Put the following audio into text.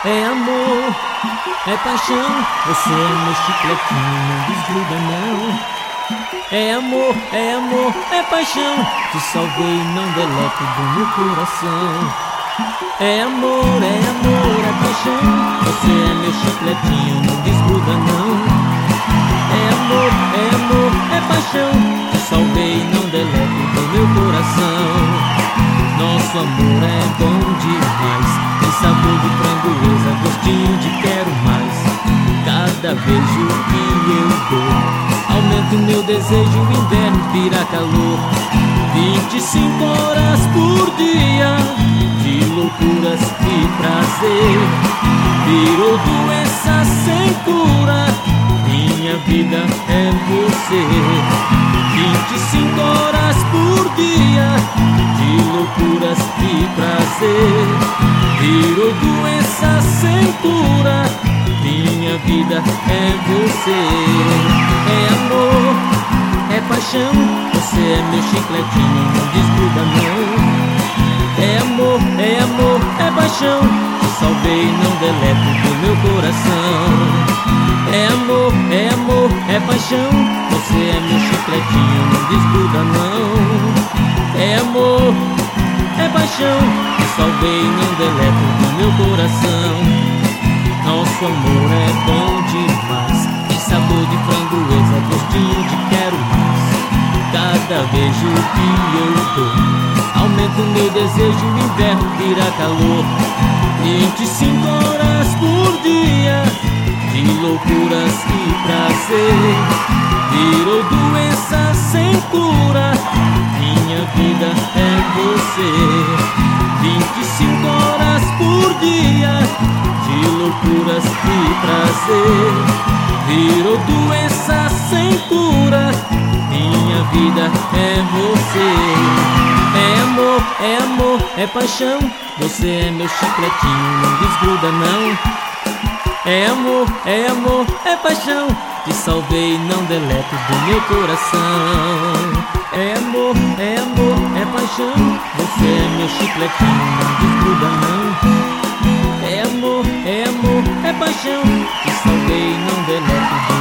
É amor, é paixão, você é meu chicletinho, não desgruda não. É amor, é paixão, te salvei, não deleto do meu coração. É amor, é paixão, você é meu chicletinho, não desgruda não. É amor, é paixão, te salvei, não deleto do meu coração. Nosso amor é bom demais, tem sabor de framboesa, gostinho de quero mais. Cada beijo que eu dou aumenta o meu desejo, o inverno vira calor. 25 horas por dia de loucuras e prazer, virou doença sem cura, minha vida é você. 25 horas por dia de loucuras e prazer, virou doença sem cura, minha vida é você. É amor, é paixão, você é meu chicletinho, não desgruda não. É amor, é paixão, te salvei, não deleto do meu coração. É amor, é paixão, você é meu chicletinho, não desgruda não. É amor, é paixão, te salvei, não deleto do meu coração. Nosso amor é bom demais, tem sabor de framboesa, gostinho de quero mais. Cada beijo que eu dou aumenta o meu desejo, o inverno vira calor. 25 horas por dia de loucuras e prazer, virou doença sem cura, minha vida é você. 25 horas por dia de loucuras e prazer, virou doença sem cura, minha vida é você. É amor, é paixão, você é meu chicletinho, não desgruda não. É amor, é paixão, te salvei, não deleto do meu coração. É amor, é paixão, você é meu chicletinho, não desgruda não. É amor, é paixão, te salvei, não deleto do